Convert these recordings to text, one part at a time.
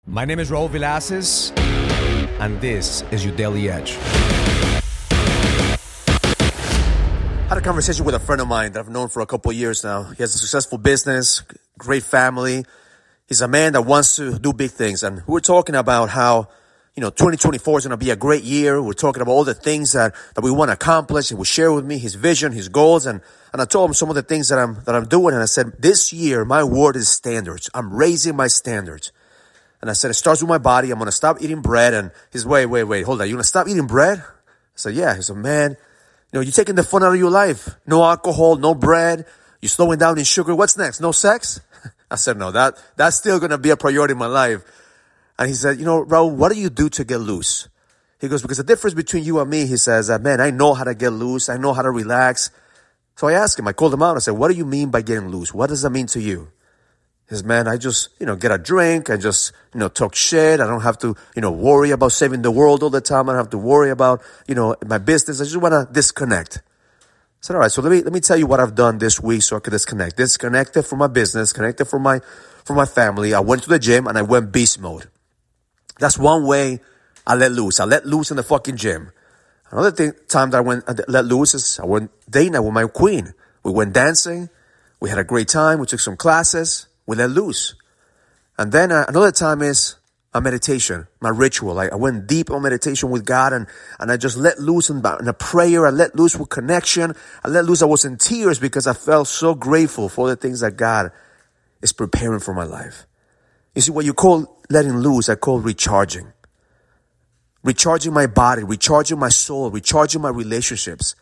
My name is Raul Villacis, and this is your Daily Edge. I had a conversation with a friend of mine that I've known for a couple of years now. He has a successful business, great family. He's a man that wants to do big things. And we were talking about how, 2024 is going to be a great year. We're talking about all the things that we want to accomplish. He would share with me his vision, his goals. And I told him some of the things that I'm doing. And I said, this year, my word is standards. I'm raising my standards. And I said, it starts with my body. I'm going to stop eating bread. And he's, wait, hold on. You're going to stop eating bread? I said, yeah. He said, man, you're taking the fun out of your life. No alcohol, no bread. You're slowing down in sugar. What's next? No sex? I said, no, that's still going to be a priority in my life. And he said, Raul, what do you do to get loose? He goes, because the difference between you and me, he says, man, I know how to get loose. I know how to relax. So I asked him, I called him out. I said, what do you mean by getting loose? What does that mean to you? He says, man, I just, get a drink. I just, talk shit. I don't have to, worry about saving the world all the time. I don't have to worry about, my business. I just want to disconnect. I said, all right, so let me tell you what I've done this week so I could disconnect. Disconnected from my business, connected from my family. I went to the gym and I went beast mode. That's one way I let loose. I let loose in the fucking gym. Another time that I let loose is I went date night with my queen. We went dancing. We had a great time. We took some classes. We let loose. And then another time is a meditation, my ritual. I went deep on meditation with God and I just let loose in a prayer. I let loose with connection. I let loose. I was in tears because I felt so grateful for the things that God is preparing for my life. You see, what you call letting loose, I call recharging. Recharging my body, recharging my soul, recharging my relationships.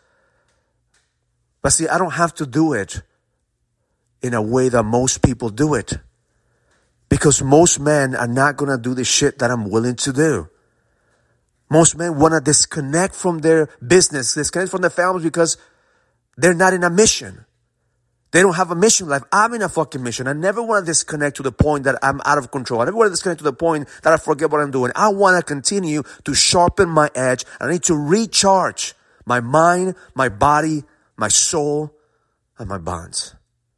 But see, I don't have to do it in a way that most people do it. Because most men are not going to do the shit that I'm willing to do. Most men want to disconnect from their business, disconnect from their families because they're not in a mission. They don't have a mission in life. I'm in a fucking mission. I never want to disconnect to the point that I'm out of control. I never want to disconnect to the point that I forget what I'm doing. I want to continue to sharpen my edge. I need to recharge my mind, my body, my soul, and my bonds.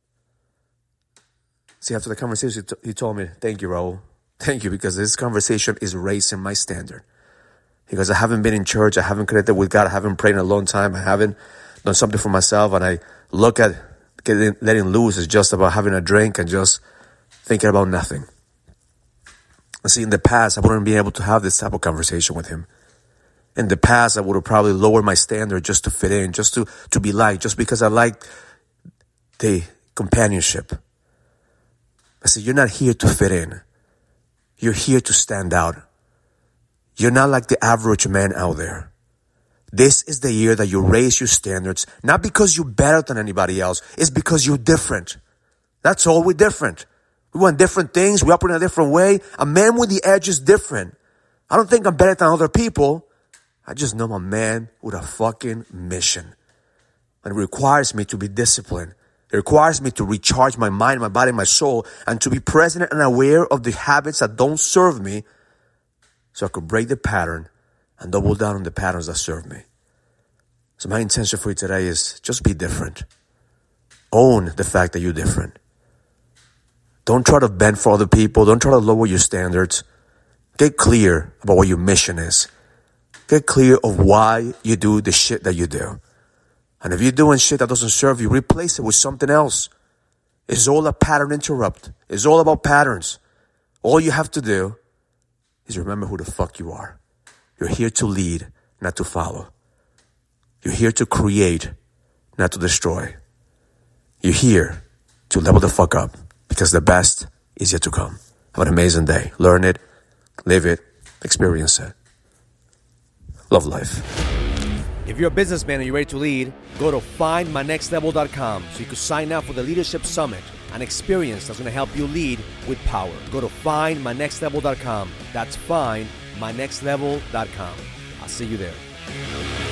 See, after the conversation, he told me, thank you, Raul. Thank you, because this conversation is raising my standard. He goes, I haven't been in church. I haven't connected with God. I haven't prayed in a long time. I haven't done something for myself. And I look at letting loose is just about having a drink and just thinking about nothing. And see, in the past, I wouldn't be able to have this type of conversation with him. In the past, I would have probably lowered my standard just to fit in, just to be liked, just because I liked the companionship. I said, you're not here to fit in. You're here to stand out. You're not like the average man out there. This is the year that you raise your standards, not because you're better than anybody else. It's because you're different. That's all. We're different. We want different things. We operate in a different way. A man with the edge is different. I don't think I'm better than other people. I just know I'm a man with a fucking mission. And it requires me to be disciplined. It requires me to recharge my mind, my body, my soul, and to be present and aware of the habits that don't serve me so I could break the pattern and double down on the patterns that serve me. So my intention for you today is just be different. Own the fact that you're different. Don't try to bend for other people. Don't try to lower your standards. Get clear about what your mission is. Get clear of why you do the shit that you do. And if you're doing shit that doesn't serve you, replace it with something else. It's all a pattern interrupt. It's all about patterns. All you have to do is remember who the fuck you are. You're here to lead, not to follow. You're here to create, not to destroy. You're here to level the fuck up because the best is yet to come. Have an amazing day. Learn it, live it, experience it. Love life. If you're a businessman and you're ready to lead, go to findmynextlevel.com so you can sign up for the Leadership Summit, an experience that's going to help you lead with power. Go to findmynextlevel.com. That's findmynextlevel.com. I'll see you there.